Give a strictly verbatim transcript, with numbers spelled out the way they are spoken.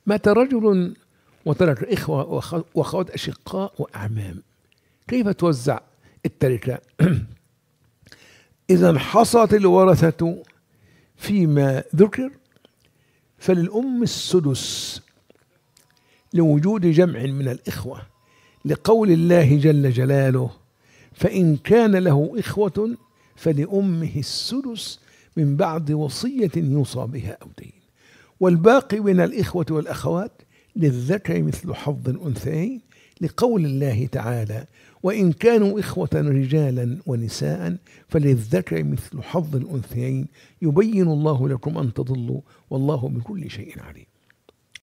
مات رجل وترك إخوة وأخوات أشقاء وأعمام، كيف توزع التركة؟ إذا انحصرت الورثة فيما ذكر فللأم السدس لوجود جمع من الإخوة، لقول الله جل جلاله: فإن كان له إخوة فلأمه السدس من بعد وصية يوصى بها أو دين، والباقي من الإخوة والأخوات للذكر مثل حظ الأنثيين، لقول الله تعالى: وإن كانوا إخوة رجالا ونساء فللذكر مثل حظ الأنثيين يبين الله لكم أن تضلوا والله بكل شيء عليم.